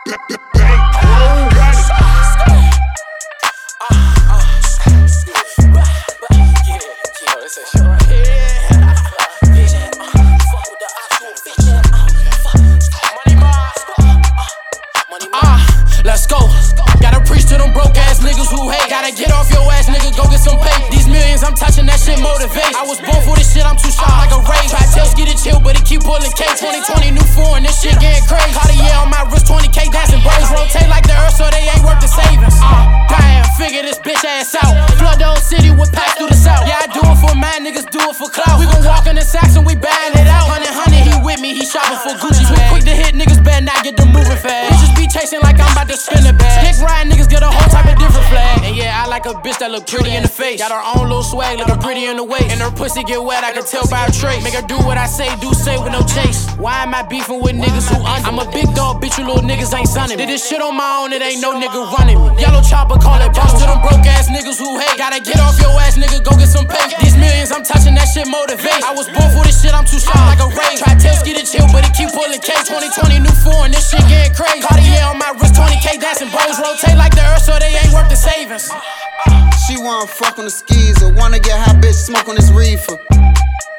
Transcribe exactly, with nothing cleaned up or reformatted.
Let's go. Gotta preach to them broke ass niggas who hate. Gotta get off your ass, nigga, go get some pay. These millions I'm touching, that shit motivate. I was born for this shit, I'm too shy like a rage. Try tell get it chill, but it keep pulling K. twenty twenty new foreign, this shit getting crazy. Cartier on my wrist, twenty K dancing bros. Rotate like the earth, so they ain't worth the savings. Uh, damn, figure this bitch ass out. Flood the whole city with packs through the south. Yeah, I do it for mad niggas, do it for clout. We gon' walk in the sacks and we buying it out. Hundred, hundred, he with me, he shopping for Gucci. Too quick to hit, niggas better not get them moving fast. Bitches be chasing like I'm about to spin a bag. Dick riding niggas get a whole type of different flag. And yeah, I like a bitch that look pretty in the face. Got her own little swag, look her pretty in the waist. And her pussy get wet, I can tell by her trace. Make her do what I say, do say with no chase. Why am I beefing with niggas who under? I'm a big dog, bitch, you little niggas ain't sunning me. Did this shit on my own, it ain't no nigga running me. Yellow chopper, call it boss to them broke ass niggas who hate. Gotta get off your ass, nigga, go get some pay. These millions I'm touching, that shit motivate. I was born for this shit, I'm too shy like a rage. Try tell get it chill, but it keep pulling K. twenty twenty new foreign, this shit getting crazy. Cartier on my wrist, twenty K dancing bros. Rotate like the earth, so they ain't worth the savings. She wanna fuck on the skis or wanna get high, bitch, smoke on this reefer.